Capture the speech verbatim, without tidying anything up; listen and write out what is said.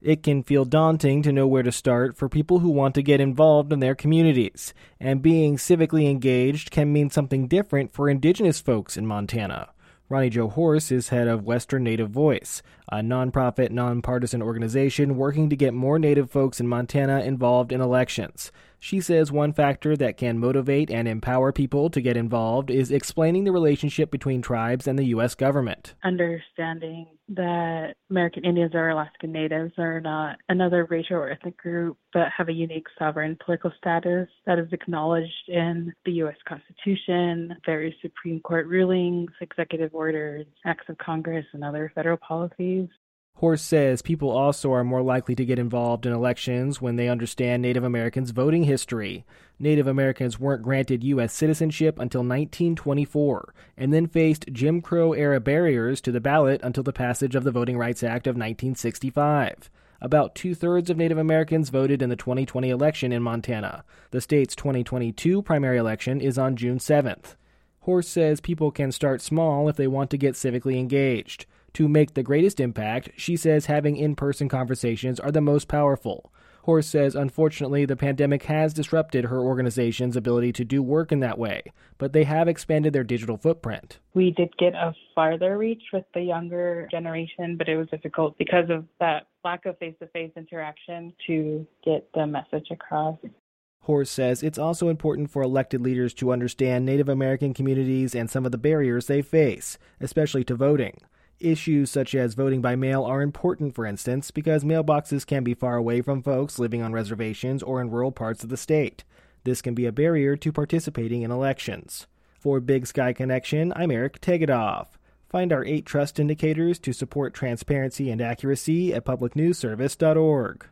It can feel daunting to know where to start for people who want to get involved in their communities, and being civically engaged can mean something different for Indigenous folks in Montana. Ronnie Jo Horse is head of Western Native Voice, a nonprofit, nonpartisan organization working to get more Native folks in Montana involved in elections. She says one factor that can motivate and empower people to get involved is explaining the relationship between tribes and the U S government. Understanding that American Indians or Alaskan Natives are not another racial or ethnic group, but have a unique sovereign political status that is acknowledged in the U S Constitution, various Supreme Court rulings, executive orders, acts of Congress, and other federal policies. Horse says people also are more likely to get involved in elections when they understand Native Americans' voting history. Native Americans weren't granted U S citizenship until nineteen twenty-four, and then faced Jim Crow-era barriers to the ballot until the passage of the Voting Rights Act of nineteen sixty-five. About two-thirds of Native Americans voted in the twenty twenty election in Montana. The state's twenty twenty-two primary election is on June seventh. Horse says people can start small if they want to get civically engaged. To make the greatest impact, she says having in-person conversations are the most powerful. Horse says, unfortunately, the pandemic has disrupted her organization's ability to do work in that way, but they have expanded their digital footprint. We did get a farther reach with the younger generation, but it was difficult because of that lack of face-to-face interaction to get the message across. Horse says it's also important for elected leaders to understand Native American communities and some of the barriers they face, especially to voting. Issues such as voting by mail are important, for instance, because mailboxes can be far away from folks living on reservations or in rural parts of the state. This can be a barrier to participating in elections. For Big Sky Connection, I'm Eric Tegedoff. Find our eight trust indicators to support transparency and accuracy at public news service dot org.